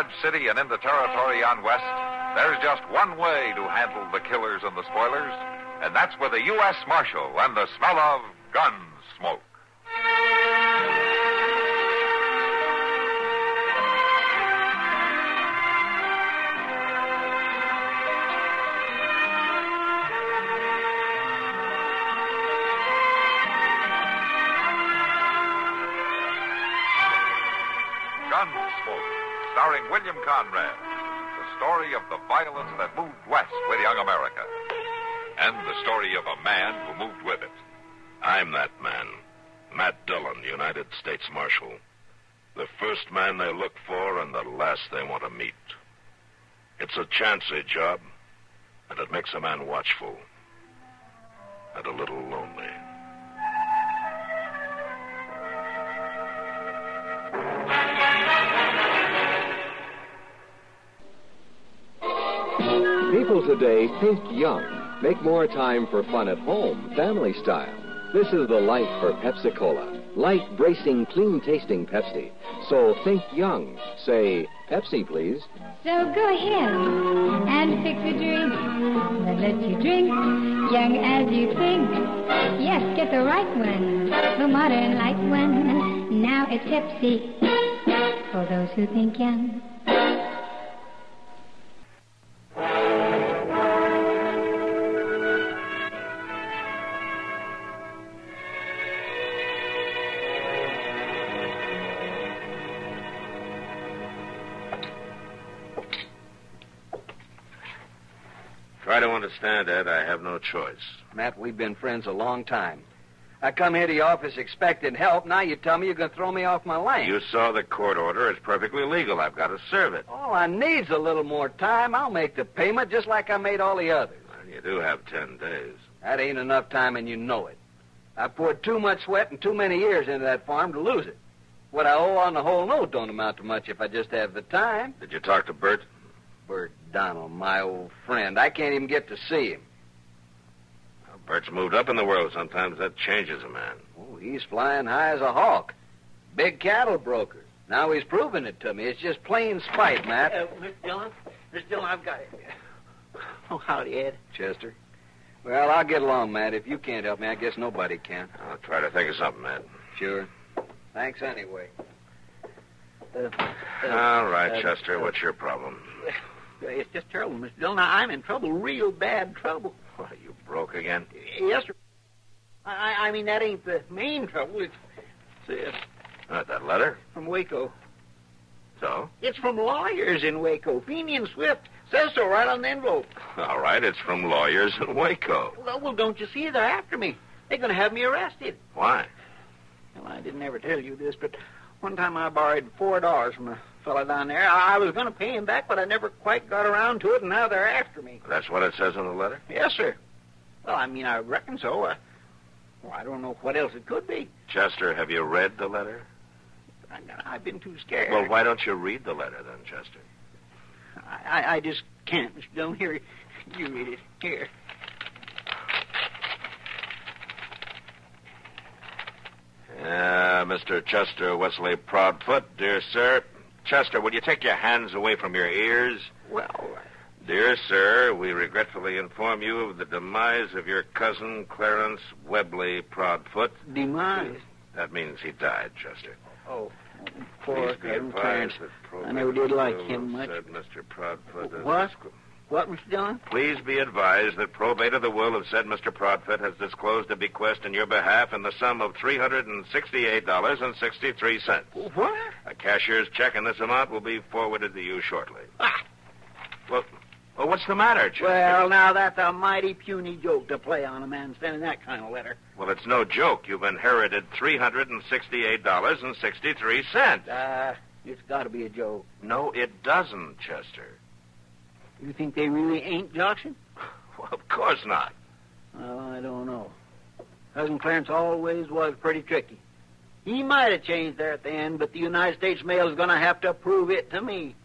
Dodge City and in the territory on west, there's just one way to handle the killers and the spoilers, and that's with a U.S. Marshal and the smell of gun smoke. Gunsmoke, starring William Conrad. The story of the violence that moved west with young America. And the story of a man who moved with it. I'm that man. Matt Dillon, United States Marshal. The first man they look for and the last they want to meet. It's a chancy job, and it makes a man watchful. And a little lonely. People today think young, make more time for fun at home, family style. This is the light for Pepsi-Cola. Light, bracing, clean-tasting Pepsi. So think young. Say, Pepsi, please. So go ahead and fix a drink that lets you drink young as you think. Yes, get the right one, the modern light one. Now it's Pepsi for those who think young. Try to understand, Ed. I have no choice. Matt, we've been friends a long time. I come here to the office expecting help. Now you tell me you're going to throw me off my lane. You saw the court order. It's perfectly legal. I've got to serve it. All I need's a little more time. I'll make the payment just like I made all the others. And you do have 10 days. That ain't enough time, and you know it. I poured too much sweat and too many years into that farm to lose it. What I owe on the whole note don't amount to much if I just have the time. Did you talk to Bert? Bert Donald, my old friend. I can't even get to see him. Well, Bert's moved up in the world. Sometimes that changes a man. Oh, he's flying high as a hawk. Big cattle broker. Now he's proving it to me. It's just plain spite, Matt. Mr. Dillon, I've got it. Oh, howdy, Ed. Chester. Well, I'll get along, Matt. If you can't help me, I guess nobody can. I'll try to think of something, Ed. Sure. Thanks anyway. All right, Chester. What's your problem? It's just terrible, Mr. Dillon. I'm in trouble, real bad trouble. What, you broke again? Yes, sir. I mean, that ain't the main trouble. It's this. That letter? From Waco. So? It's from lawyers in Waco. Feeney and Swift. Says so right on the envelope. All right, it's from lawyers in Waco. Well, don't you see? They're after me. They're going to have me arrested. Why? Well, I didn't ever tell you this, but one time I borrowed $4 from a fellow down there. I was going to pay him back, but I never quite got around to it, and now they're after me. That's what it says in the letter? Yes, sir. Well, I mean, I reckon so. I don't know what else it could be. Chester, have you read the letter? I've been too scared. Well, why don't you read the letter then, Chester? I just can't, Mr. Dillon. Here, you read it. Here. Mr. Chester Wesley Proudfoot, dear sir. Chester, will you take your hands away from your ears? Well, Dear sir, we regretfully inform you of the demise of your cousin, Clarence Webley Proudfoot. Demise? That means he died, Chester. Oh, Please poor be Clarence. advised that I never did like will him much. said Mr. Proudfoot has What? What, Mr. Dillon? Please be advised that probate of the will of said Mr. Proudfoot has disclosed a bequest in your behalf in the sum of $368.63. What? A cashier's check in this amount will be forwarded to you shortly. Ah. Well, what's the matter, Chester? Well, now that's a mighty puny joke to play on a man sending that kind of letter. Well, it's no joke. You've inherited $368.63. It's got to be a joke. No, it doesn't, Chester. You think they really ain't joshing? Well, of course not. Well, I don't know. Cousin Clarence always was pretty tricky. He might have changed there at the end, but the United States mail is going to have to prove it to me.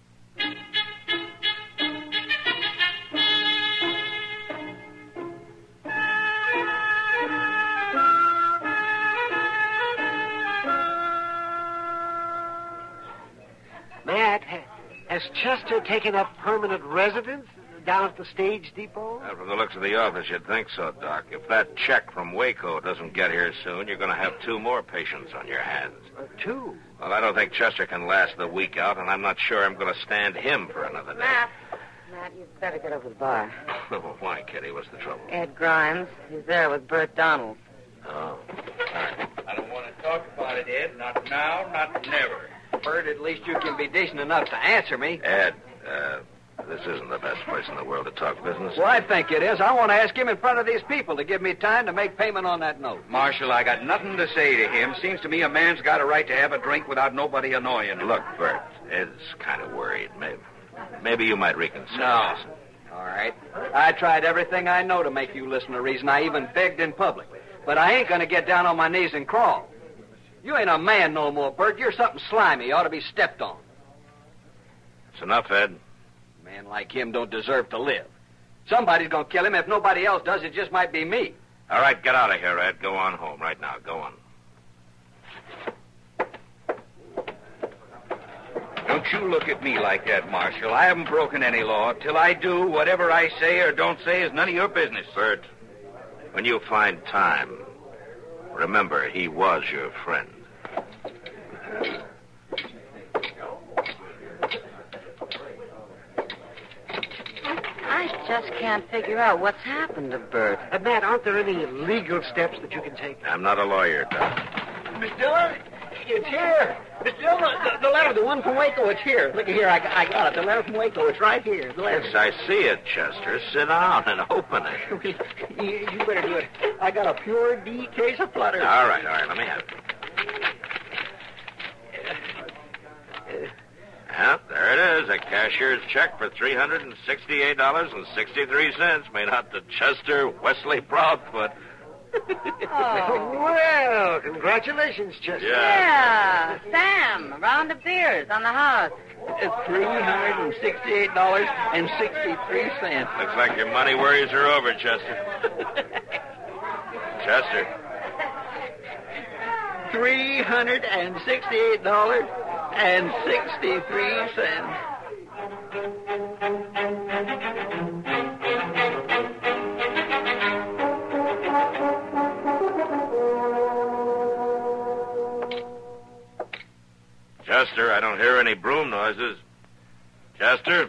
Matt, has Chester taking up permanent residence down at the stage depot? From the looks of the office, you'd think so, Doc. If that check from Waco doesn't get here soon, you're going to have 2 more patients on your hands. 2? Well, I don't think Chester can last the week out, and I'm not sure I'm going to stand him for another day. Matt, you'd better get over to the bar. Why, Kitty? What's the trouble? Ed Grimes. He's there with Bert Donald. Oh. All right. I don't want to talk about it, Ed. Not now, not never. Bert, at least you can be decent enough to answer me. Ed, this isn't the best place in the world to talk business. Well, I think it is. I want to ask him in front of these people to give me time to make payment on that note. Marshal, I got nothing to say to him. Seems to me a man's got a right to have a drink without nobody annoying him. Look, Bert, Ed's kind of worried. Maybe you might reconsider. No. All right. I tried everything I know to make you listen to reason. I even begged in public. But I ain't going to get down on my knees and crawl. You ain't a man no more, Bert. You're something slimy. You ought to be stepped on. It's enough, Ed. A man like him don't deserve to live. Somebody's going to kill him. If nobody else does, it just might be me. All right, get out of here, Ed. Go on home right now. Go on. Don't you look at me like that, Marshal. I haven't broken any law. Till I do, whatever I say or don't say is none of your business. Bert, when you find time, remember he was your friend. I just can't figure out what's happened to Bert. Matt, aren't there any legal steps that you can take? I'm not a lawyer, Doc. Miss Dillon, it's here. Miss Dillon, the letter, the one from Waco, it's here. Look here, I got it. The letter from Waco, it's right here. The letter. Yes, I see it, Chester. Sit down and open it. You better do it. I got a pure D case of flutter. All right, let me have it. Yeah, there it is, a cashier's check for $368.63, made out to Chester Wesley Proudfoot. Well, congratulations, Chester. Yeah, Sam, a round of beers on the house. $368.63. Looks like your money worries are over, Chester. Chester. $368.63. Chester, I don't hear any broom noises. Chester?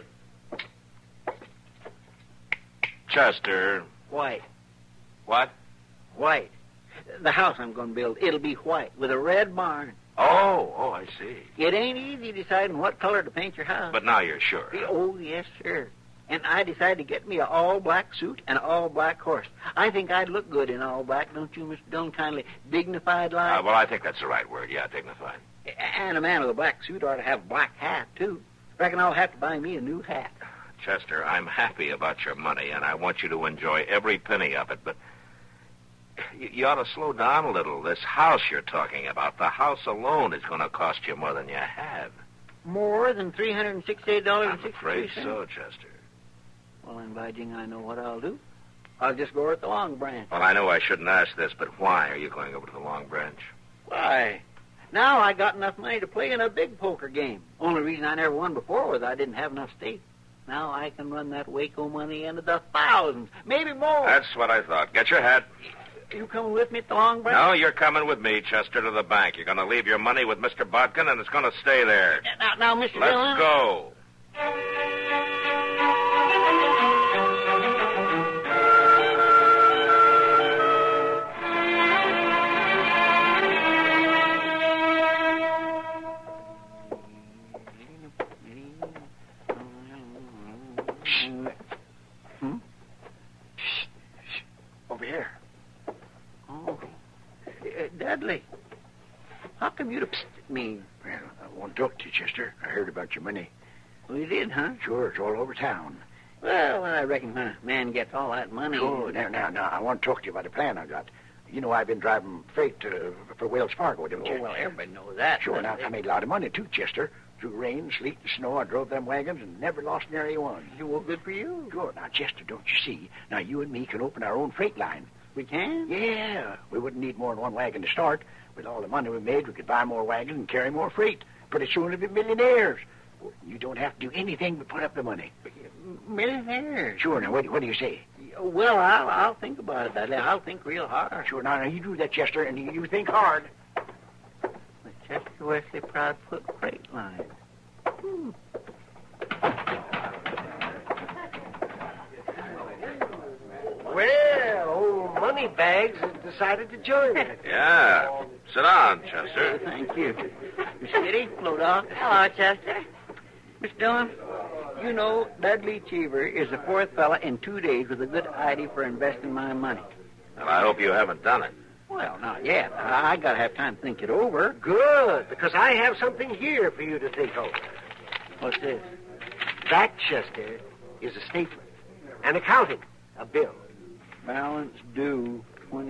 Chester. White. What? White. The house I'm going to build, it'll be white with a red barn. Oh, I see. It ain't easy deciding what color to paint your house. But now you're sure. Huh? Oh, yes, sir. And I decided to get me an all-black suit and an all-black horse. I think I'd look good in all black, don't you, Mr. Dillon? Kindly dignified like. Well, I think that's the right word. Yeah, dignified. And a man with a black suit ought to have a black hat, too. Reckon I'll have to buy me a new hat. Chester, I'm happy about your money, and I want you to enjoy every penny of it, but you ought to slow down a little. This house you're talking about, the house alone is going to cost you more than you have. More than $368.63? I'm afraid so, Chester. Well, then, by jing, I know what I'll do. I'll just go over at the Long Branch. Well, I know I shouldn't ask this, but why are you going over to the Long Branch? Why? Now I got enough money to play in a big poker game. Only reason I never won before was I didn't have enough stake. Now I can run that Waco money into the thousands, maybe more. That's what I thought. Get your hat. You coming with me at the Long Branch? No, you're coming with me, Chester, to the bank. You're going to leave your money with Mr. Bodkin, and it's going to stay there. Now, Mr. Let's Dillon. go. Over here. Oh. Dudley. How come you psst at me? Well, I want to talk to you, Chester. I heard about your money. Oh, you did, huh? Sure, it's all over town. Well, I reckon when a man gets all that money... Sure, now, I want to talk to you about a plan I got. You know, I've been driving freight for Wells Fargo, don't you? Oh, well, everybody knows that. Sure, now, I made a lot of money, too, Chester. Through rain, sleet, and snow, I drove them wagons and never lost nary one. Well, good for you. Sure. Now, Chester, don't you see? Now, you and me can open our own freight line. We can? Yeah. We wouldn't need more than one wagon to start. With all the money we made, we could buy more wagons and carry more freight. Pretty soon we'll be millionaires. You don't have to do anything but put up the money. Millionaire. Sure, now, what do you say? Well, I'll think about it, Dudley. I'll think real hard. Sure, now you do that, Chester, and you think hard. The Chester Wesley Proudfoot Freight Line. Well, old Moneybags has decided to join us. Yeah. Sit down, Chester. Thank you. Miss Kitty, float off. Hello, Chester. Miss Dillon, you know Dudley Cheever is the fourth fella in 2 days with a good idea for investing my money. Well, I hope you haven't done it. Well, not yet. I gotta have time to think it over. Good, because I have something here for you to think over. What's this? That, Chester, is a statement. An accounting. A bill. Balance due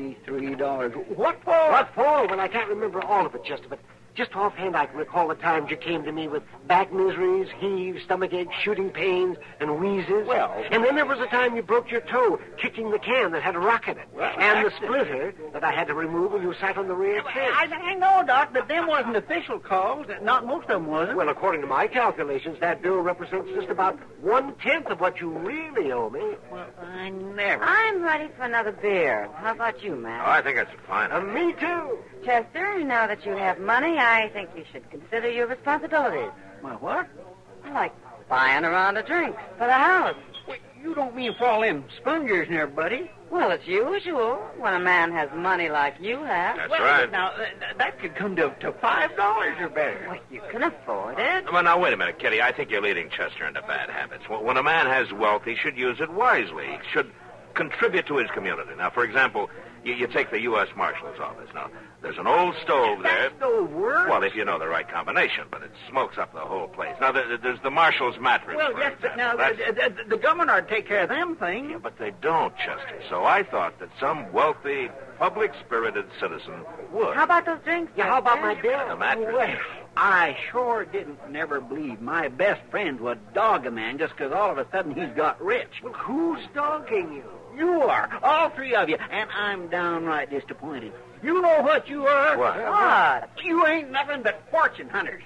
$23. What for? What for? Well, I can't remember all of it, Chester, but just offhand I can recall the times you came to me with back miseries, heaves, stomach aches, shooting pains, and wheezes. Well... And then there was a time you broke your toe kicking the can that had a rock in it. Well, and the splitter that I had to remove when you sat on the rear fence. I know, Doc, but them wasn't official calls. Not most of them wasn't. Well, according to my calculations, that bill represents just about 1/10 of what you really owe me. Well, I never... I'm ready for another beer. How about you, Matt? Oh, I think that's fine. Me too. Chester, now that you have money, I think you should consider your responsibilities. My what? Like buying a round of drinks for the house. Well, you don't mean for all them spongers and everybody. Well, it's usual when a man has money like you have. That's well, right. Now, that could come to $5 or better. Well, you can afford it. Well, now, wait a minute, Kitty. I think you're leading Chester into bad habits. When a man has wealth, he should use it wisely. He should contribute to his community. Now, for example, you take the U.S. Marshal's office. Now, there's an old stove there. That stove works? Well, if you know the right combination, but it smokes up the whole place. Now, there's the Marshal's mattress. Well, for yes, but example. now the government ought to take care of them things. Yeah, but they don't, Chester. So I thought that some wealthy, public-spirited citizen would. How about those drinks? Yeah, how about my bill? The mattress. Well, I sure didn't never believe my best friend would dog a man just because all of a sudden he's got rich. Well, who's dogging you? You are, all three of you, and I'm downright disappointed. You know what you are? What? What? You ain't nothing but fortune hunters.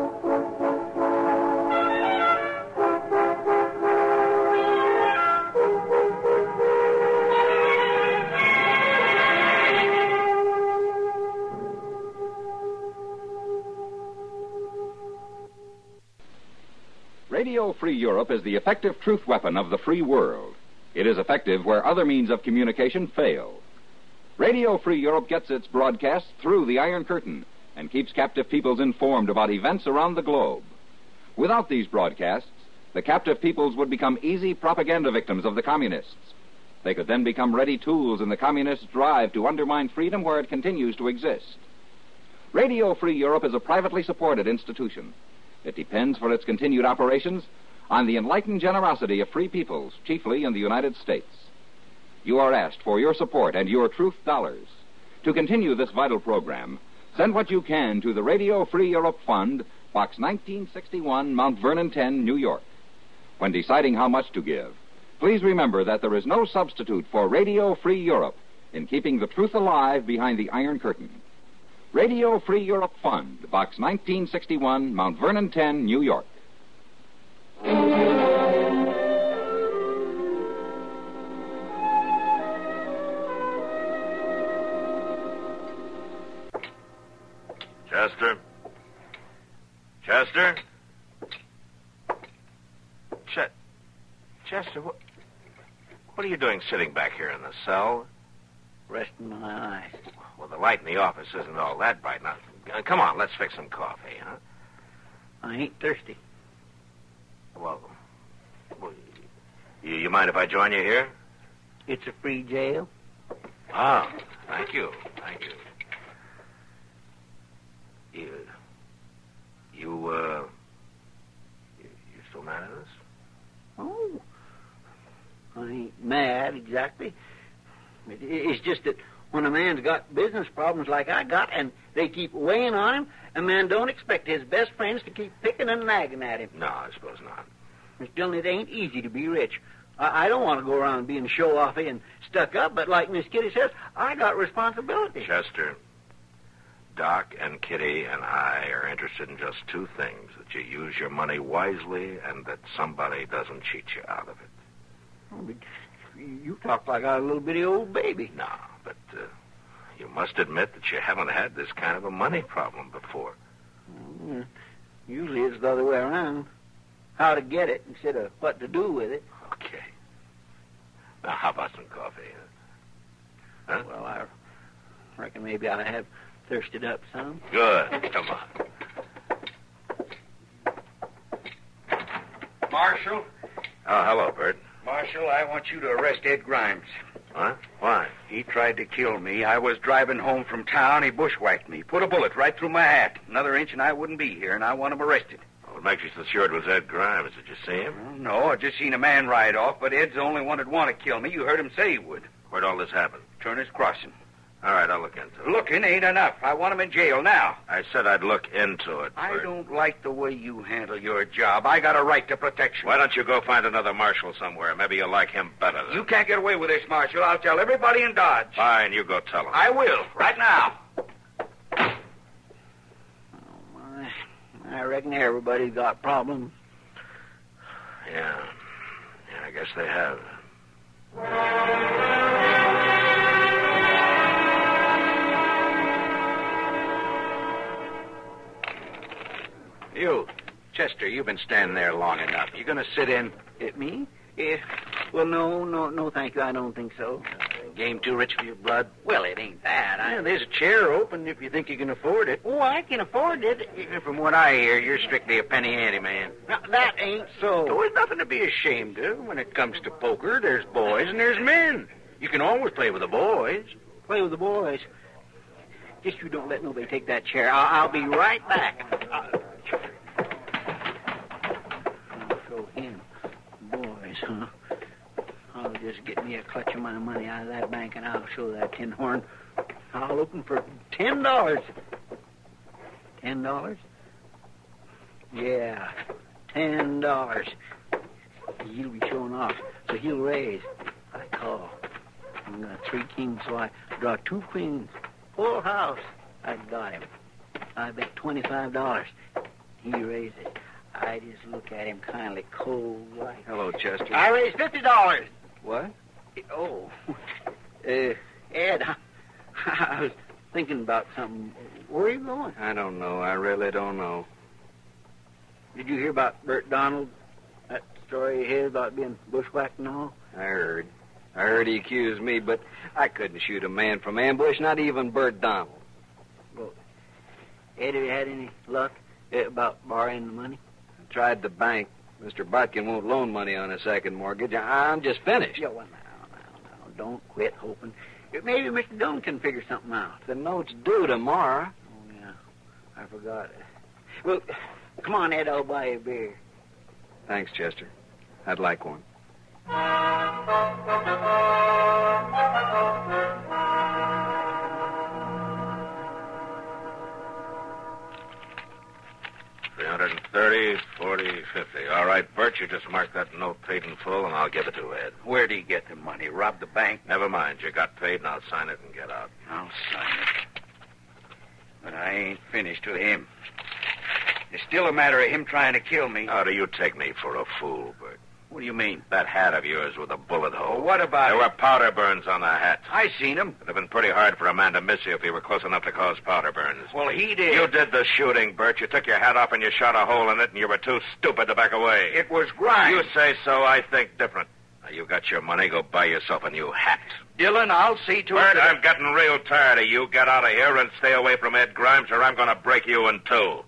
Radio Free Europe is the effective truth weapon of the free world. It is effective where other means of communication fail. Radio Free Europe gets its broadcasts through the Iron Curtain and keeps captive peoples informed about events around the globe. Without these broadcasts, the captive peoples would become easy propaganda victims of the communists. They could then become ready tools in the communists' drive to undermine freedom where it continues to exist. Radio Free Europe is a privately supported institution. It depends for its continued operations on the enlightened generosity of free peoples, chiefly in the United States. You are asked for your support and your truth dollars. To continue this vital program, send what you can to the Radio Free Europe Fund, Box 1961, Mount Vernon 10, New York. When deciding how much to give, please remember that there is no substitute for Radio Free Europe in keeping the truth alive behind the Iron Curtain. Radio Free Europe Fund, Box 1961, Mount Vernon 10, New York. Chester? Chester? Chester, what are you doing sitting back here in the cell? Resting my eyes. Well, the light in the office isn't all that bright. Now, come on, let's fix some coffee, huh? I ain't thirsty. Well, you mind if I join you here? It's a free jail. Ah, thank you. You still mad at us? Oh, I ain't mad exactly. It's just that when a man's got business problems like I got and they keep weighing on him, a man don't expect his best friends to keep picking and nagging at him. No, I suppose not. Miss Dillon, it ain't easy to be rich. I don't want to go around being show-offy and stuck up, but like Miss Kitty says, I got responsibility. Chester, Doc and Kitty and I are interested in just two things: that you use your money wisely and that somebody doesn't cheat you out of it. Oh, but you talk like a little bitty old baby. No, but you must admit that you haven't had this kind of a money problem before. Usually it's the other way around. How to get it instead of what to do with it. Okay. Now, how about some coffee? Huh? Well, I reckon maybe I have thirsted up some. Good. Come on. Marshal? Oh, hello, Bert. Marshal, I want you to arrest Ed Grimes. What? Why? He tried to kill me. I was driving home from town. He bushwhacked me. Put a bullet right through my hat. Another inch and I wouldn't be here, and I want him arrested. What makes you so sure it was Ed Grimes? Did you see him? Well, no, I just seen a man ride off, but Ed's the only one that'd want to kill me. You heard him say he would. Where'd all this happen? Turner's Crossing. All right, I'll look into it. Looking ain't enough. I want him in jail now. I said I'd look into it, I Bert. don't like the way you handle your job. I got a right to protection. Why don't you go find another marshal somewhere? Maybe you'll like him better than... You can't get away with this, Marshal. I'll tell everybody in Dodge. Fine, you go tell him. I will, right now. I reckon everybody's got problems. Yeah, I guess they have. You, Chester, you've been standing there long enough. You going to sit in? Me? Yeah. Well, no, thank you. I don't think so. Game too rich for your blood? Well, it ain't that. Yeah, there's a chair open if you think you can afford it. Oh, I can afford it. From what I hear, you're strictly a penny ante man. Now, that ain't so. There's nothing to be ashamed of. When it comes to poker, there's boys and there's men. You can always play with the boys. Play with the boys. Just you don't let nobody take that chair. I'll be right back. I'll show him. Boys, huh? I'll just get me a clutch of my money out of that bank, and I'll show that tin horn. I'll open for $10. $10? Yeah, $10. He'll be showing off, so he'll raise. I call. I got 3 kings, so I draw 2 queens. Full house. I got him. I bet $25. He raised it. I just look at him kindly cold like. Hello, Chester. I raised $50. What? Oh. Ed, I was thinking about something. Where are you going? I don't know. I really don't know. Did you hear about Bert Donald? That story of his about being bushwhacked and all? I heard he accused me, but I couldn't shoot a man from ambush, not even Bert Donald. Well, Ed, have you had any luck about borrowing the money? I tried the bank. Mr. Botkin won't loan money on a second mortgage. I'm just finished. Yeah, well, now. Don't quit hoping. Maybe Mr. Dunn can figure something out. The note's due tomorrow. Oh, yeah. I forgot it. Well, come on, Ed. I'll buy you a beer. Thanks, Chester. I'd like one. $330, $40, $50. All right, Bert, you just mark that note paid in full, and I'll give it to Ed. Where'd he get the money? Rob the bank? Never mind. You got paid, and I'll sign it and get out. I'll sign it. But I ain't finished with him. It's still a matter of him trying to kill me. How do you take me for a fool, Bert? What do you mean? That hat of yours with a bullet hole. Well, what about There it? were powder burns on the hat. I seen him. It'd have been pretty hard for a man to miss you if he were close enough to cause powder burns. Well, he did. You did the shooting, Bert. You took your hat off and you shot a hole in it, and you were too stupid to back away. It was Grimes. You say so, I think different. Now, you got your money. Go buy yourself a new hat. Dillon, I'll see to Bert, it. I'm getting real tired of you. Get out of here and stay away from Ed Grimes, or I'm going to break you in two.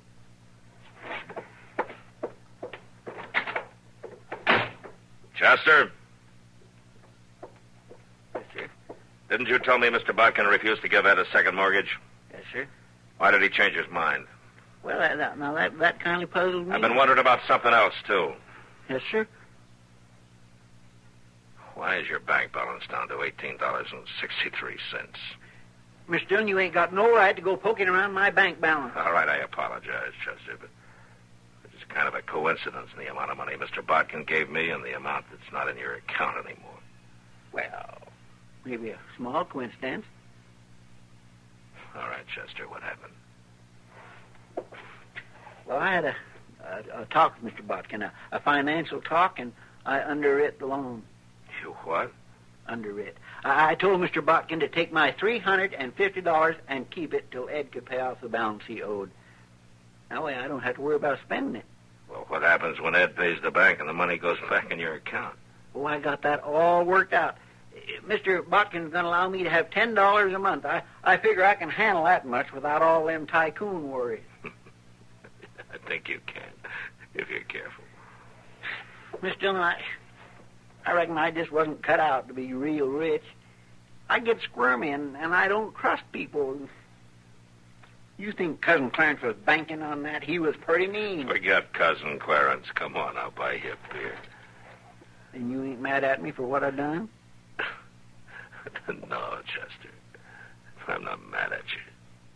Chester? Yes, sir. Didn't you tell me Mr. Botkin refused to give Ed a second mortgage? Yes, sir. Why did he change his mind? Well, that kindly puzzled me. I've been wondering about something else, too. Yes, sir. Why is your bank balance down to $18.63? Miss Dillon, you ain't got no right to go poking around my bank balance. All right, I apologize, Chester, but it's kind of a coincidence in the amount of money Mr. Botkin gave me and the amount that's not in your account anymore. Well, maybe a small coincidence. All right. right, Chester. What happened? Well, I had a talk with Mr. Botkin, a financial talk, and I underwrit the loan. You what? Underwrit. I told Mr. Botkin to take my $350 and keep it till Ed could pay off the balance he owed. That way I don't have to worry about spending it. Well, what happens when Ed pays the bank and the money goes back in your account? Oh, I got that all worked out. Mr. Botkin's going to allow me to have $10 a month. I figure I can handle that much without all them tycoon worries. I think you can, if you're careful. Miss Dillon, I reckon I just wasn't cut out to be real rich. I get squirmy, and I don't trust people. You think Cousin Clarence was banking on that? He was pretty mean. Forget Cousin Clarence. Come on, I'll buy you a beer. And you ain't mad at me for what I done? No, Chester. I'm not mad at you.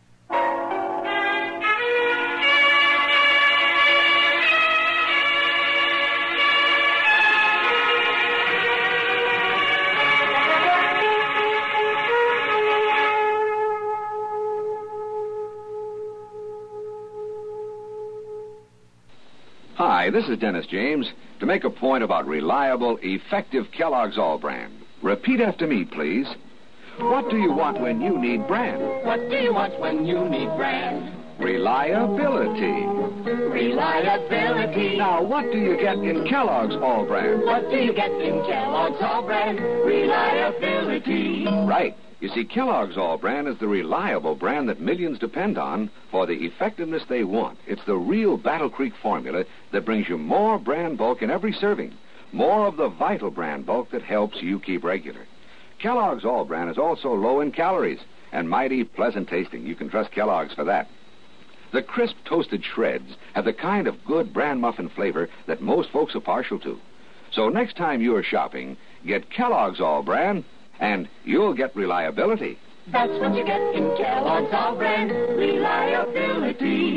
Hi, this is Dennis James to make a point about reliable, effective Kellogg's All Brand. Repeat after me, please. What do you want when you need brand? What do you want when you need brand? Reliability. Reliability. Now, what do you get in Kellogg's All Brand? What do you get in Kellogg's All Brand? Reliability. Right. You see, Kellogg's All Brand is the reliable brand that millions depend on for the effectiveness they want. It's the real Battle Creek formula that brings you more brand bulk in every serving. More of the vital brand bulk that helps you keep regular. Kellogg's All Brand is also low in calories and mighty pleasant tasting. You can trust Kellogg's for that. The crisp toasted shreds have the kind of good bran muffin flavor that most folks are partial to. So next time you're shopping, get Kellogg's All Brand, and you'll get reliability. That's what you get in Kellogg's All Brand. Reliability.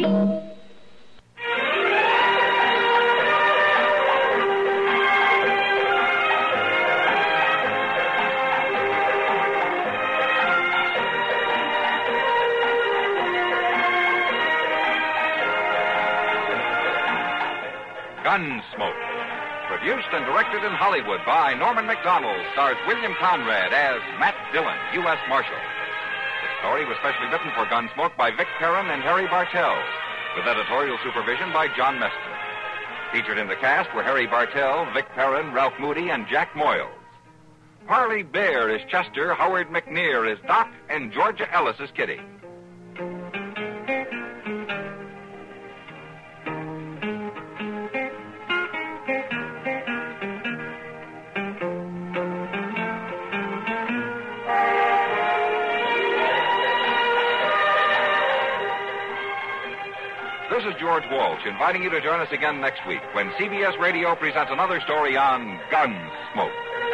Gunsmoke. Produced and directed in Hollywood by Norman Macdonald, stars William Conrad as Matt Dillon, U.S. Marshal. The story was specially written for Gunsmoke by Vic Perrin and Harry Bartell, with editorial supervision by John Meston. Featured in the cast were Harry Bartell, Vic Perrin, Ralph Moody, and Jack Moyles. Harley Bear is Chester, Howard McNear is Doc, and Georgia Ellis is Kitty. This is George Walsh inviting you to join us again next week when CBS Radio presents another story on Gunsmoke.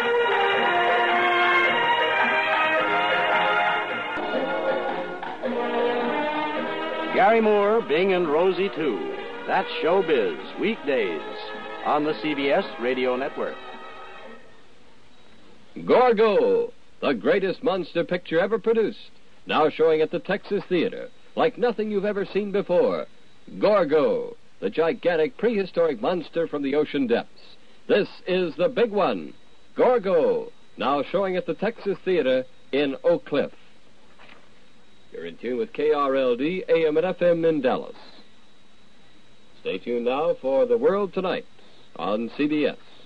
Gary Moore, Bing and Rosie too. That's Showbiz, weekdays on the CBS Radio Network. Gorgo, the greatest monster picture ever produced, now showing at the Texas Theater, like nothing you've ever seen before. Gorgo, the gigantic prehistoric monster from the ocean depths. This is the big one, Gorgo, now showing at the Texas Theater in Oak Cliff. You're in tune with KRLD, AM and FM in Dallas. Stay tuned now for The World Tonight on CBS.